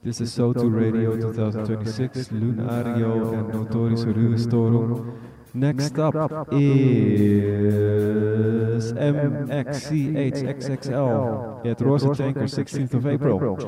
This is So2 Radio 2026, Lunario en Notorische Ruhestorm. Next up is MXCHXXL at Rosa Tanker, 16th of April.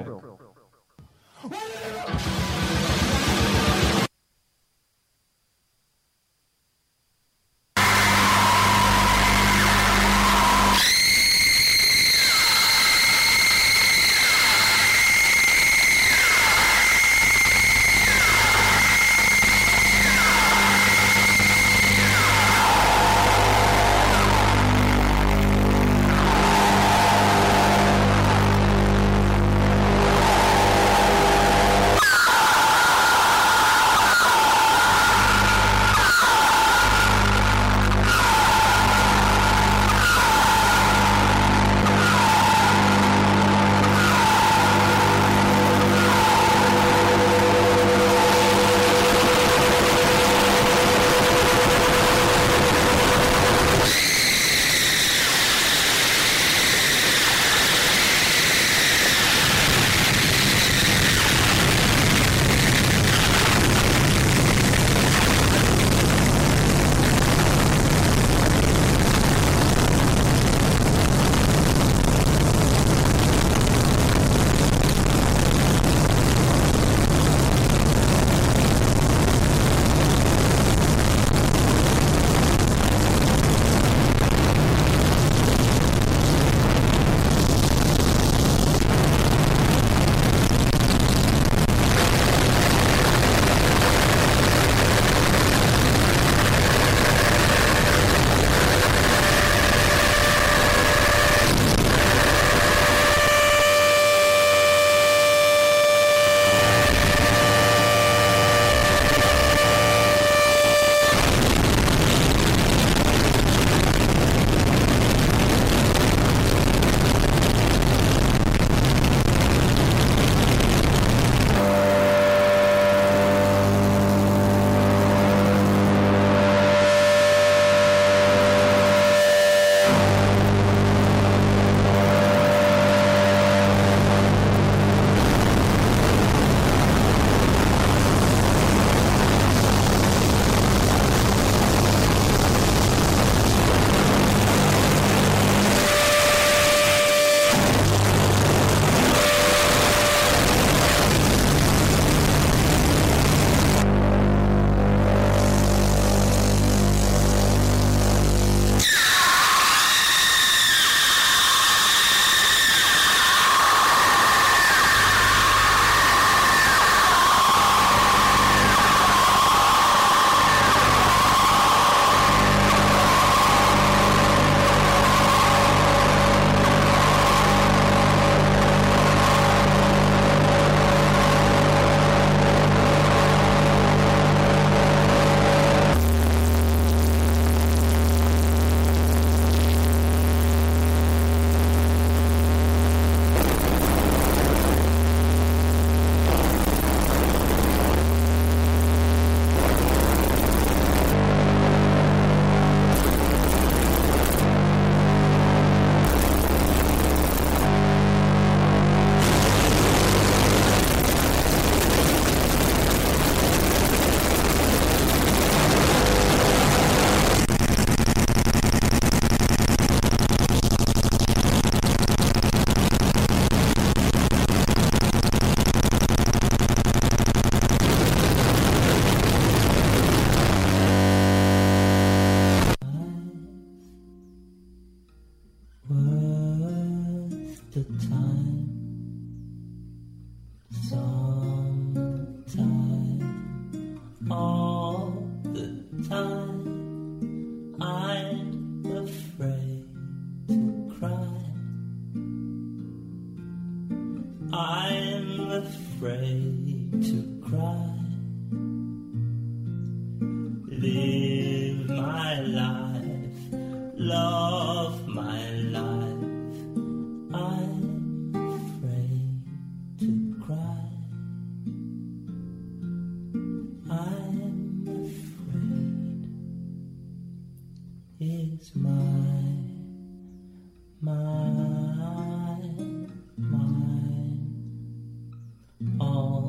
All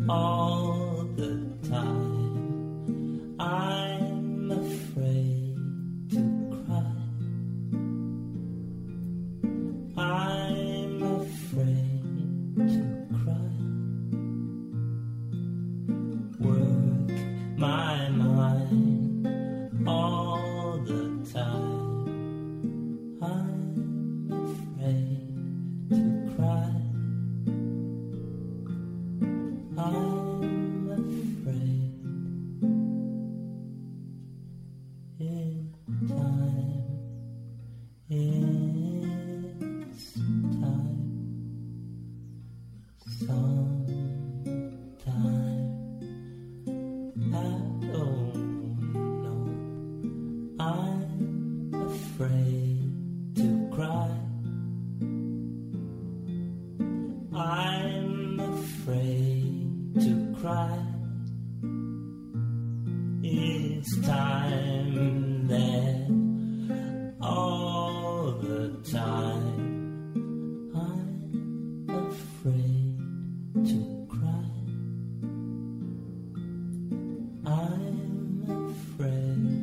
all the time. I'm afraid to cry. I'm afraid to cry. Work my mind all the time. I'm afraid to cry. I'm afraid it's time. It's time. Sometime. I don't know. I'm afraid to cry. I'm afraid to cry. It's time that all the time I'm afraid to cry. I'm afraid.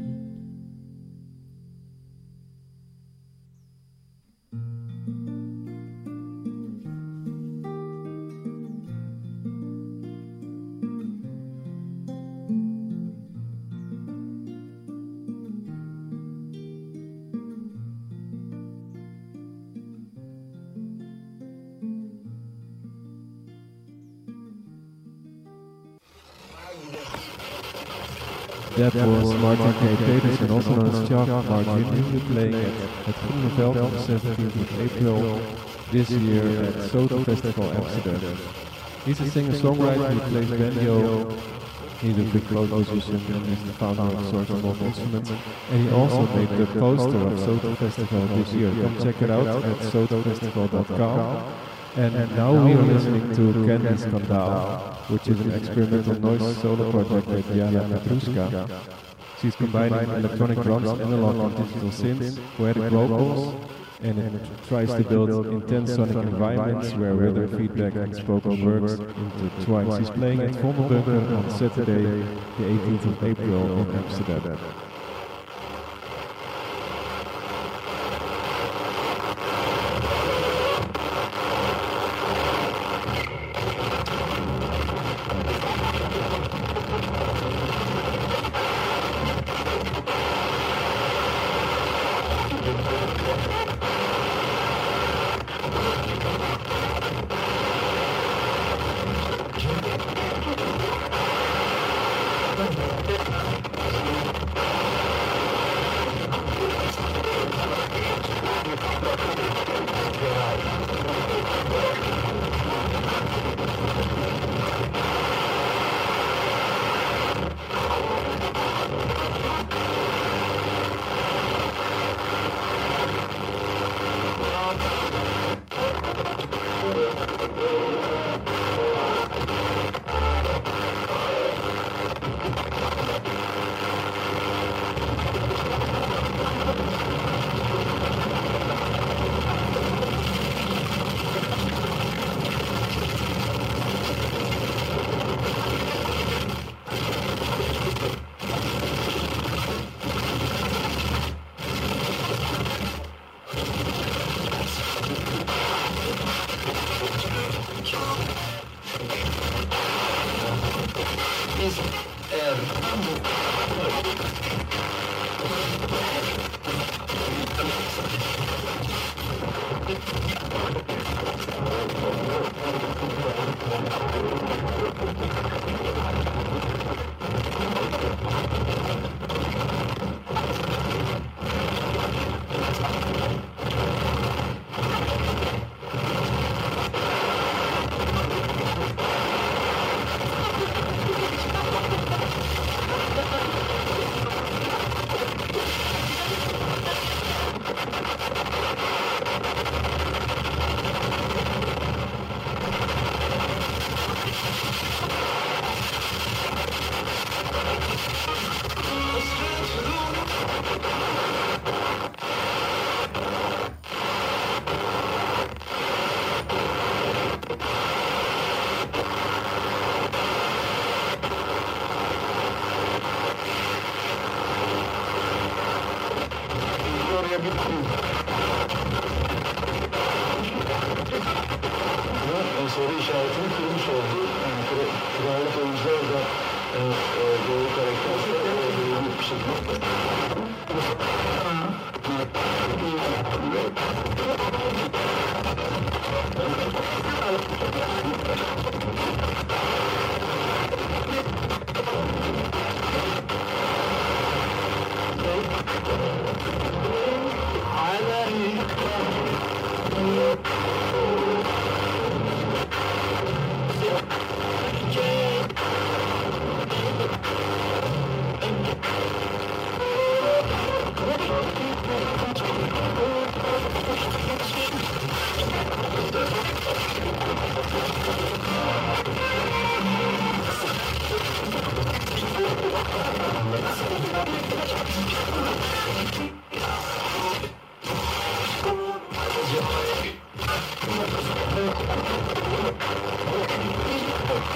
That was Martin K. Petersen, also known as Chuck Martin, who will be playing at Groeneveld on the 17th of April this year at Soto Festival Amsterdam. He's a singer-songwriter, he plays banjo, he's a big folk musician and is the founder of Source of Love Instruments. And he also made the poster of Soto Festival this year. Come check it out at sotofestival.com. And now we are listening to Candy Skandal, which is an experimental noise solo project with Diana Petruska. She's combining electronic drums, analog and digital synths, poetic vocals, and it tries to build intense sonic environments where rhythm, feedback and spoken words intertwine. She's playing at Vondelbunker on Saturday, the 18th of April in Amsterdam.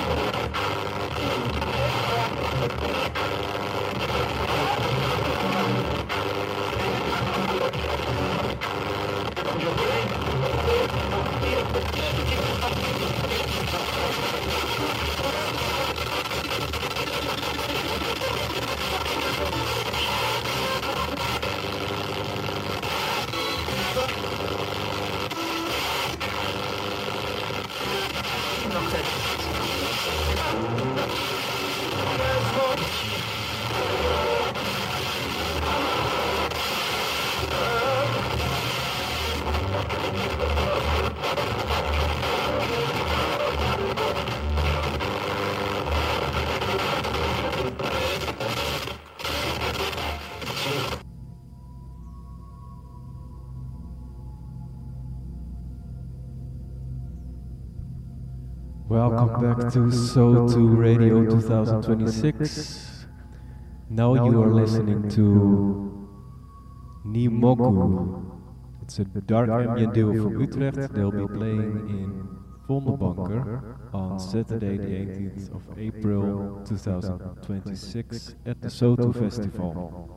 Welcome back to So2 Radio 2026. Now you are listening to Nimogu. It's a dark ambient duo from Utrecht. They'll be playing in Vondelbanker on Saturday the 18th of April 2026 at the So2 Festival.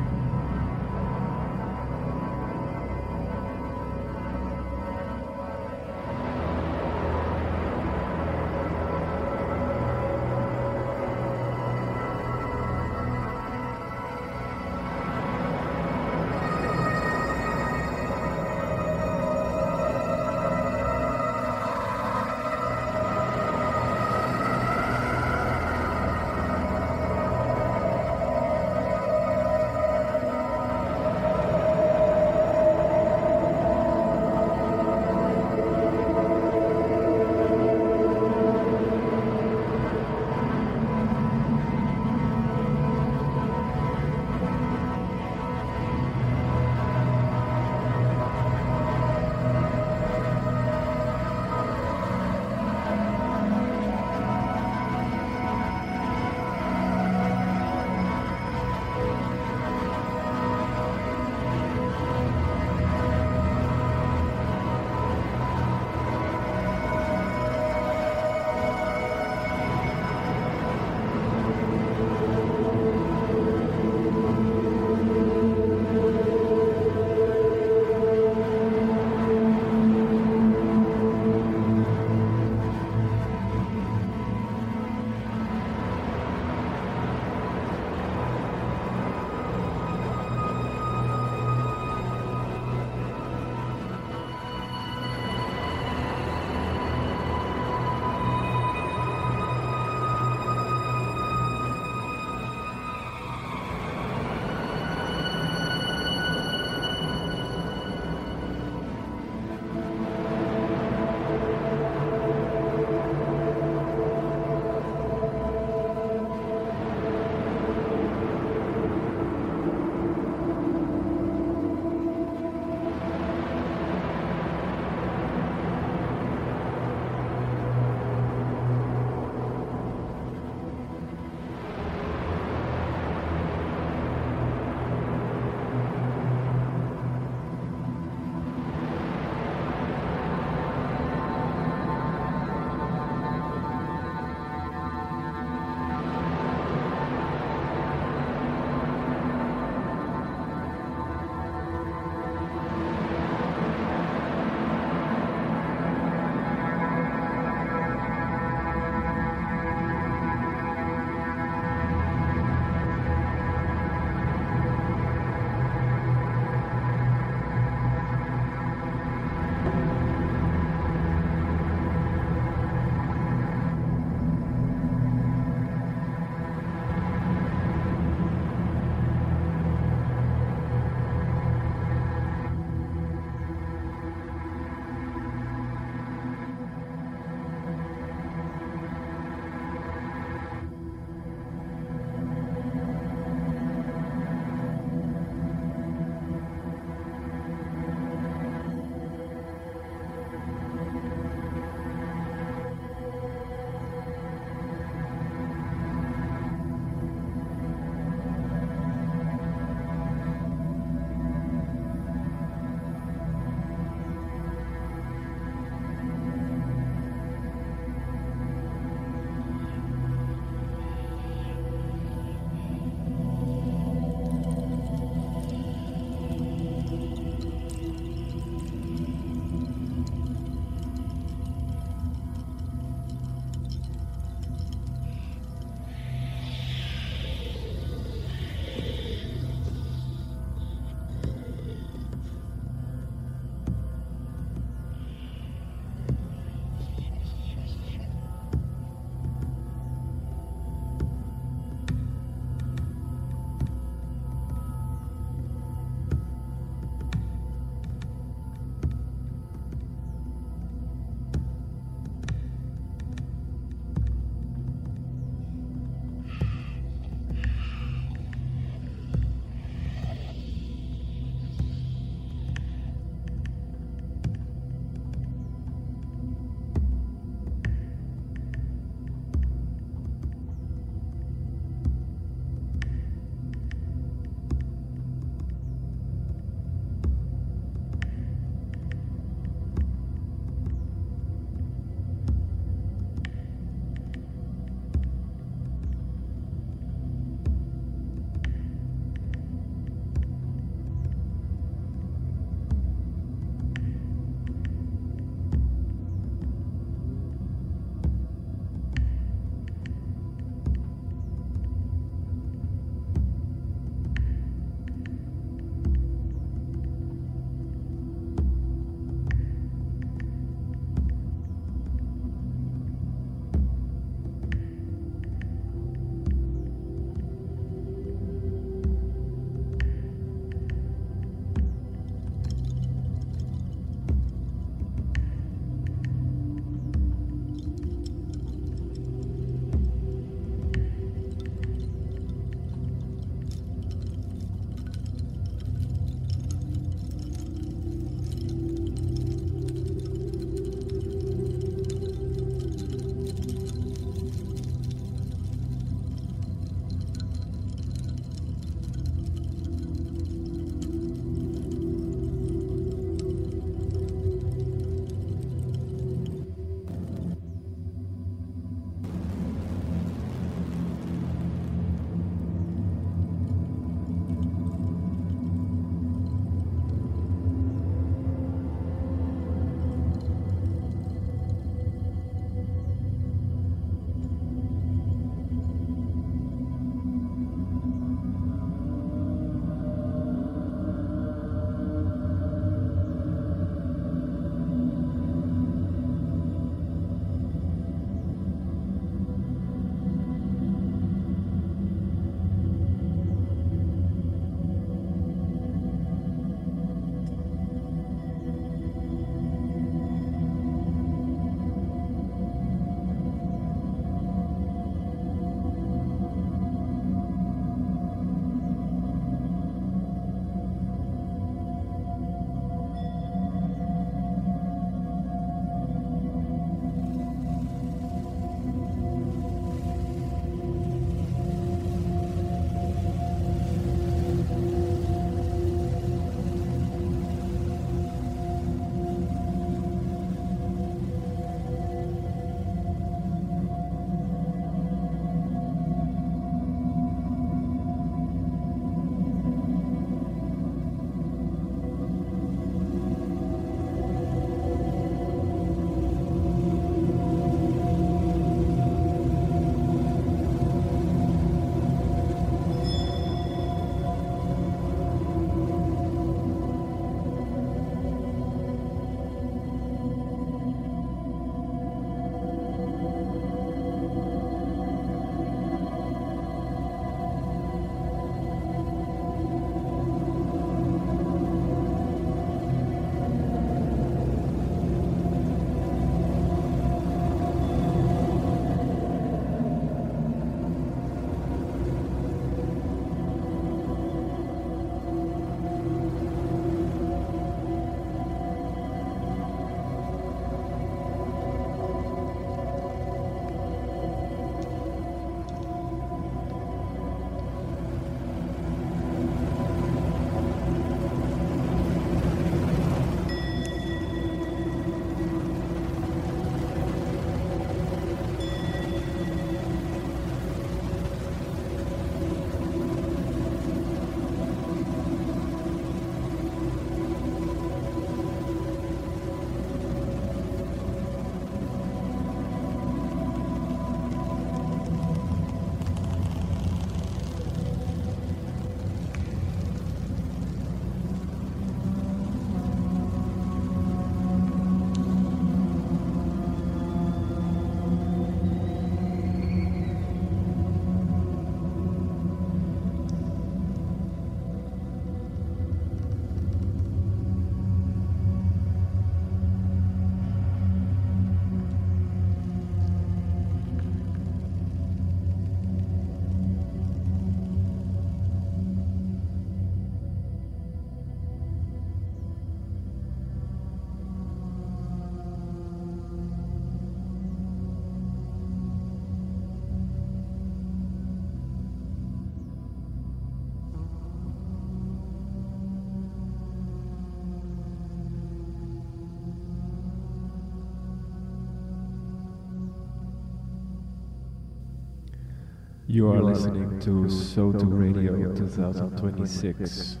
You are listening to Soto Radio 2026.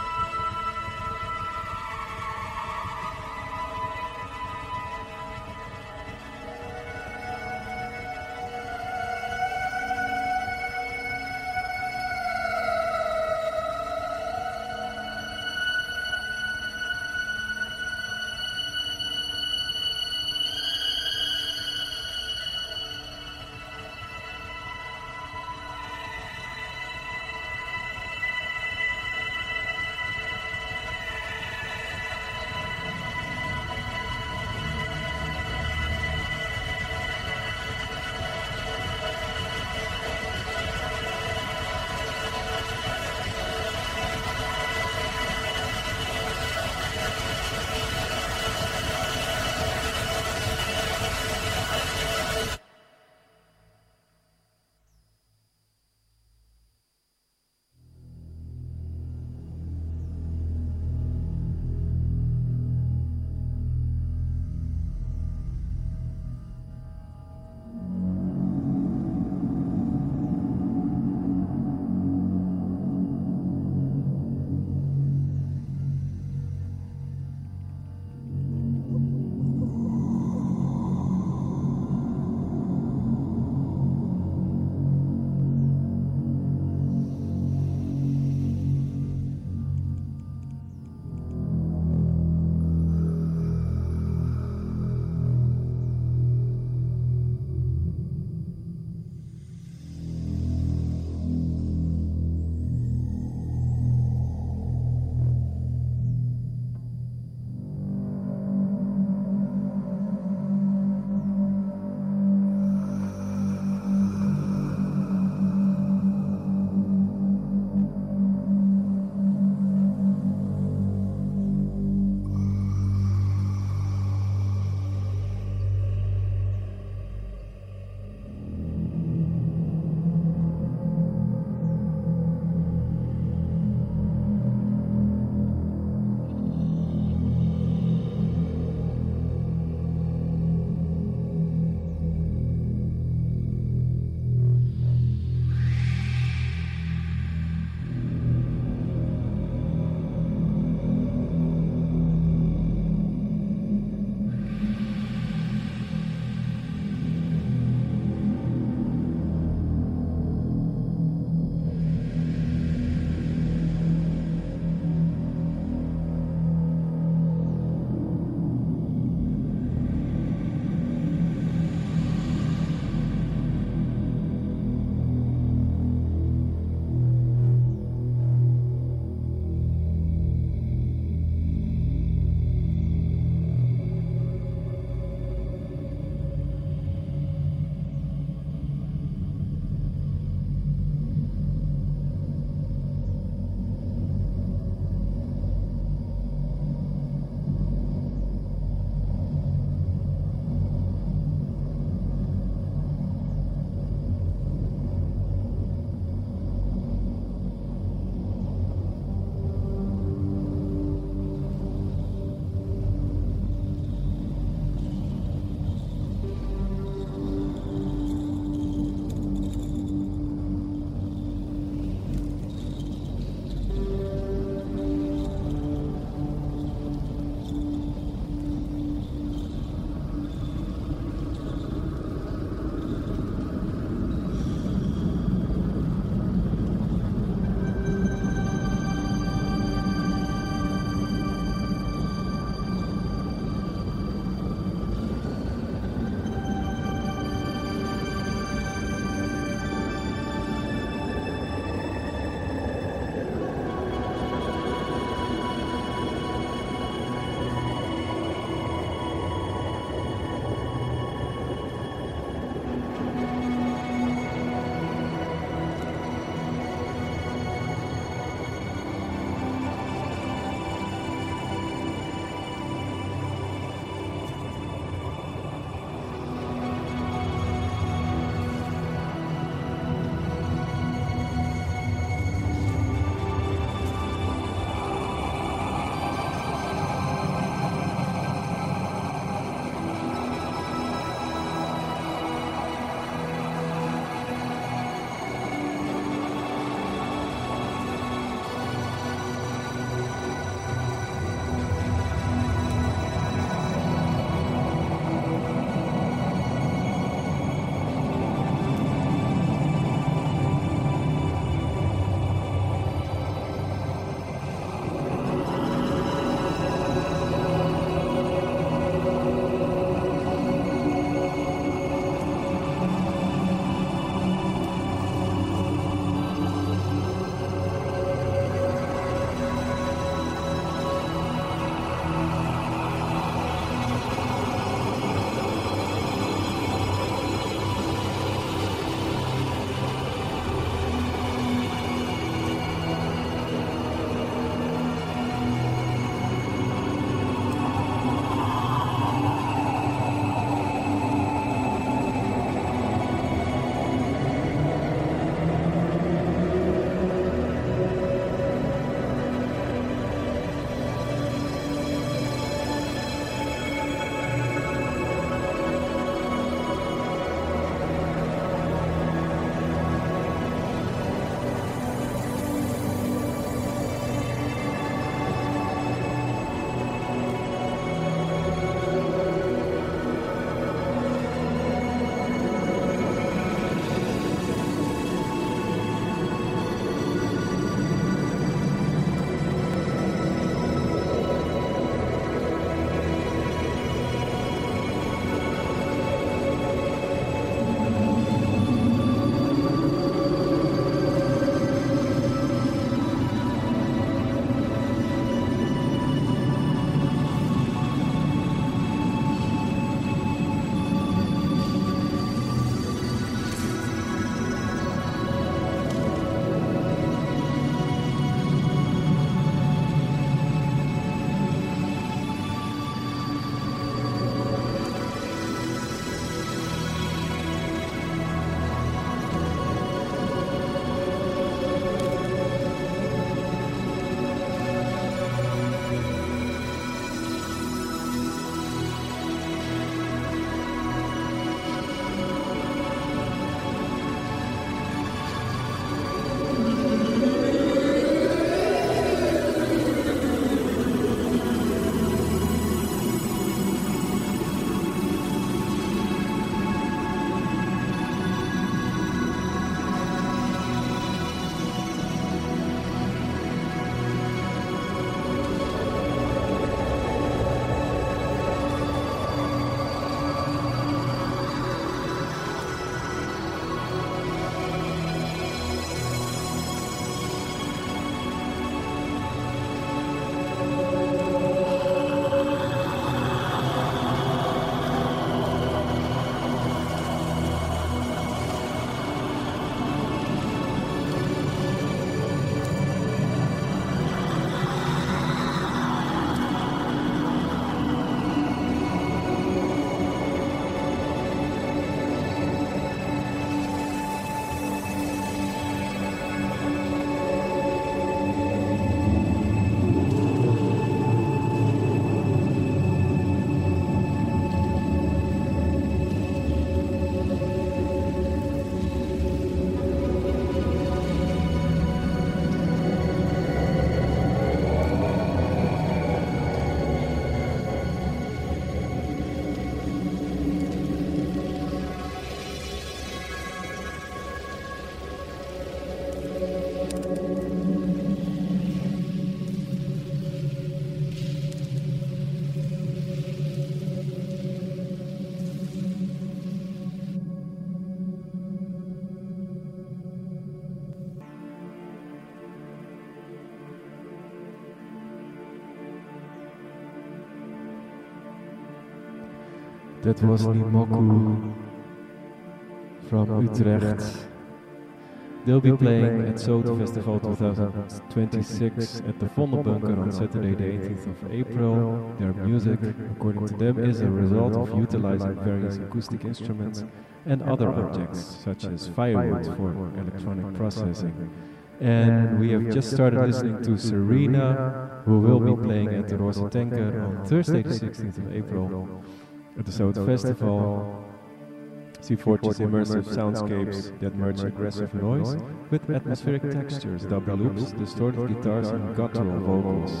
That was Nimoku from Utrecht. They'll be playing at Soto Festival 2026 at the Vondelbunker on Saturday the 18th of April. Their music, according to them, is a result of utilizing various acoustic instruments and other objects, such as firewood for electronic processing. And we have just started listening to Serena, who will be playing at the Roze Tanker on Thursday the 16th of April at the Soto Festival. She forges immersive soundscapes that merge aggressive noise with atmospheric textures, double loops, distorted guitars and guttural vocals.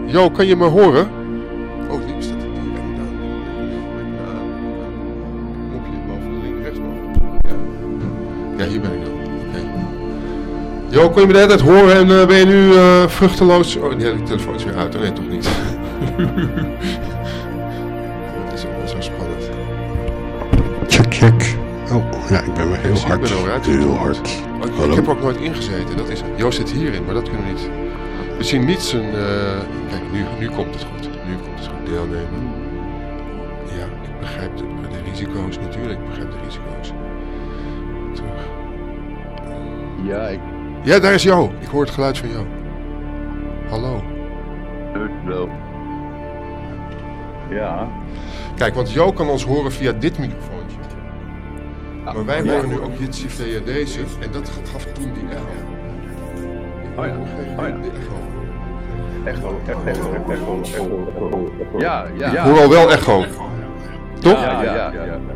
Jo, kan je me horen? Oh, die staat er. Knopje boven, links, rechtsboven. Ja, hier ben ik dan. Okay. Jo, kon je me de hele tijd horen en ben je nu vruchteloos? Oh, nee, de telefoon is weer uit. Oh, nee, toch niet. Dat is ook wel zo spannend. Check. Oh, ja, ik ben weer heel hard. Heel hard. Oh, ik heb er ook nooit ingezeten. Dat is, Joost zit hierin, maar dat kunnen we niet. We zien niet zijn... kijk, nu komt het goed. Nu komt het goed deelnemen. Ja, ik begrijp de risico's natuurlijk. Ik begrijp de risico's. Terug. Ja, Ja, daar is Jo. Ik hoor het geluid van Jo. Hallo. Wel. Ja. Kijk, want Jo kan ons horen via dit microfoontje. Maar wij horen nu ook dit via deze. En dat gaf toen die echo. Oh ja. Die echo. Echo. Ja. Ik hoor al wel echo. Toch? Ja.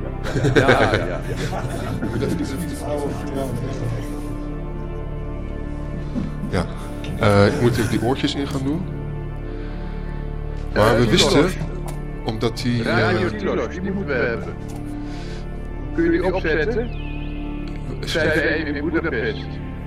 Ja. Ik moet even die oortjes in gaan doen. Maar we wisten, omdat die... Radio Tilos, die moeten we hebben. Kun je die opzetten? Zijn we even in Budapest?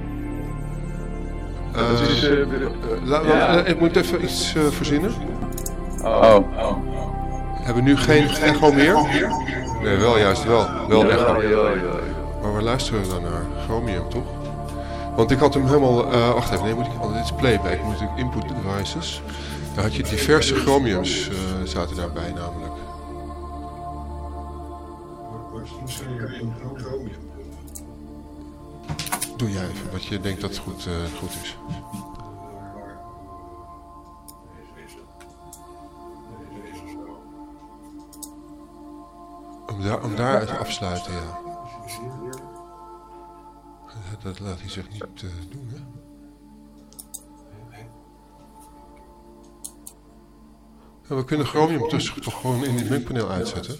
Ik moet even iets verzinnen. Oh. Hebben we nu geen echo meer? Nee, wel juist wel. Wel echo. Maar waar luisteren we dan naar? Chromium, toch? Want ik had hem helemaal... wacht even, nee, dit is playback. Ik moet natuurlijk input devices. Daar had je diverse chromiums zaten daarbij namelijk. Doe jij even wat je denkt dat het goed is. Om daar te afsluiten, ja. Dat laat hij zich niet doen, hè? Ja, we kunnen Chromium dus toch gewoon in dit mengpaneel uitzetten.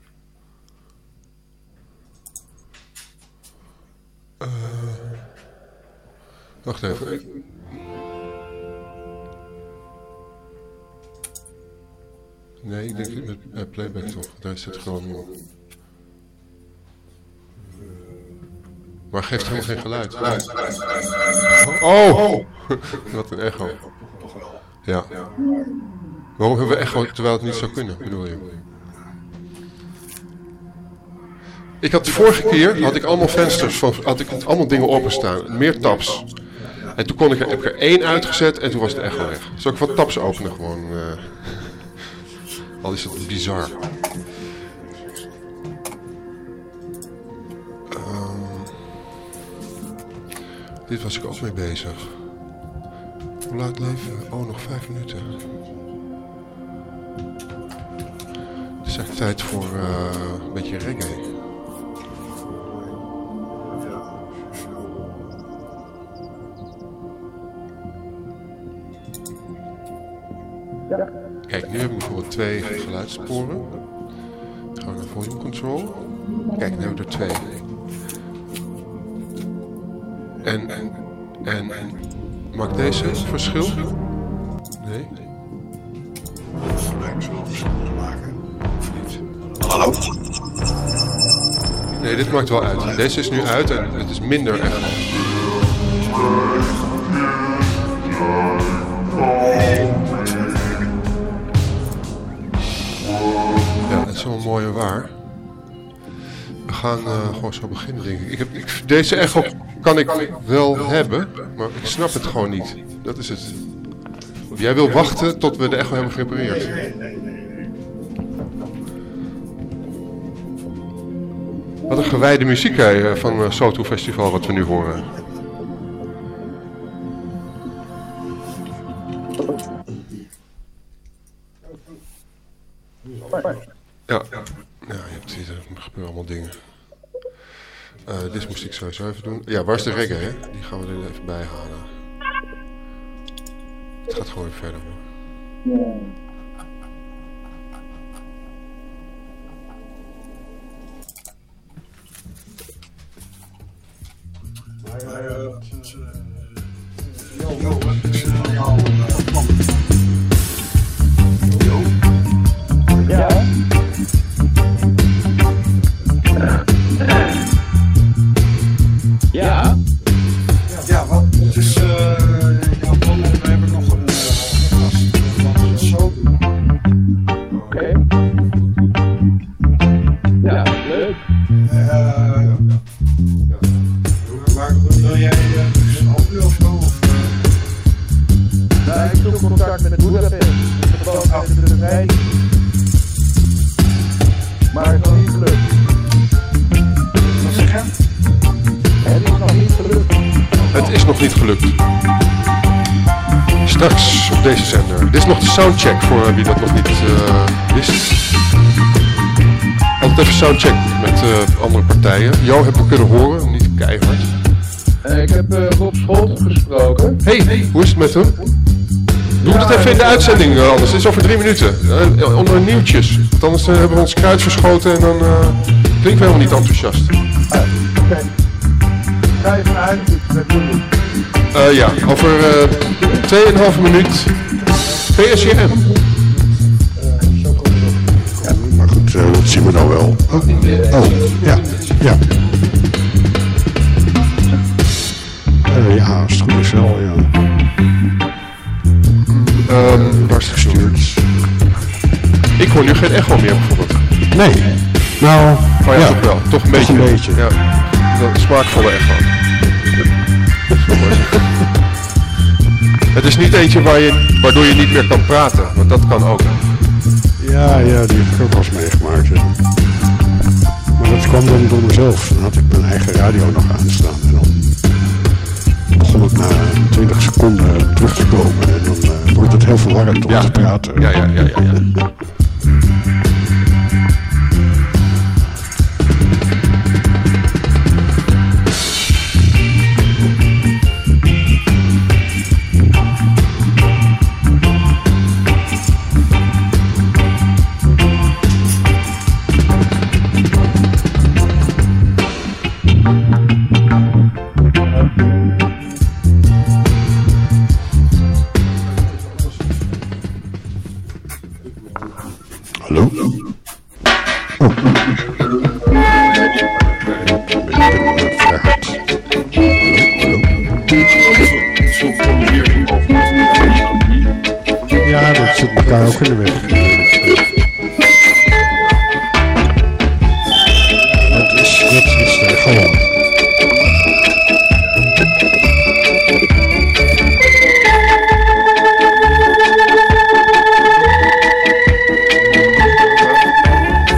Wacht even. Nee, ik denk met playback toch. Daar zit Chromium. Maar geeft helemaal geen geluid. Oh! Wat een echo. Ja. Waarom hebben we echo terwijl het niet zou kunnen, bedoel je? Ik had de vorige keer, had ik allemaal vensters, had ik allemaal dingen openstaan. Meer tabs. En toen heb ik er 1 uitgezet en toen was de echo weg. Zal ik wat tabs openen gewoon? Al is het bizar. Dit was ik ook mee bezig. Hoe laat leven? Oh, nog 5 minuten. Het is echt tijd voor een beetje reggae. Kijk, nu heb ik bijvoorbeeld 2 geluidssporen. Dan gaan we naar volume control. Kijk, nu hebben we er 2. En maakt deze een verschil? Nee. Hallo? Nee, dit maakt wel uit. Deze is nu uit en het is minder echo. Ja, dat is wel mooi en waar. We gaan gewoon zo beginnen, denk ik. Deze echo kan ik wel hebben, maar ik snap het gewoon niet. Dat is het. Jij wil wachten tot we de echo hebben gerepareerd. Wat een gewijde muziek van Soto Festival wat we nu horen. Ja, er gebeuren allemaal dingen. Dit moest ik sowieso even doen. Ja, waar is de reggae, hè? Die gaan we er even bij halen. Het gaat gewoon weer verder, hoor. Nee. Maar het is nog niet gelukt. Wat zeg je? Het is nog niet gelukt. Het is nog niet gelukt. Straks op deze zender. Dit is nog de soundcheck voor wie dat nog niet wist. Altijd even soundcheck met andere partijen. Jou hebben we kunnen horen, niet keihard. Ik heb Rob Scholten gesproken. Hey, hoe is het met hem? Doe dat even in de uitzending anders. Het is over 3 minuten. Onder nieuwtjes. Want anders hebben we ons kruid verschoten en dan klinken we helemaal niet enthousiast. Oké. Ga je vanuit, natuurlijk. Ja, over 2,5 minuut. PSJM. Ja, maar goed, dat zien we nou wel. Oh, ja. Ja, als het goed is wel, ja. Waar is het gestuurd? Ik hoor nu geen echo meer bijvoorbeeld. Nee, nou, Oh ja, toch wel. Toch een beetje. een beetje. Ja, dat is smaakvolle echo. Het is niet eentje waardoor je niet meer kan praten, want dat kan ook. Ja, die heb ik ook wel eens meegemaakt. Ja. Maar dat kwam dan door mezelf. Dan had ik mijn eigen radio nog aanstaan. En dan begon het na 20 seconden terug te komen. En dan wordt het heel verwarrend om te praten. Ja. Hallo? Oh. Ja, dat zit elkaar ook in de weg. Dat is gewoon.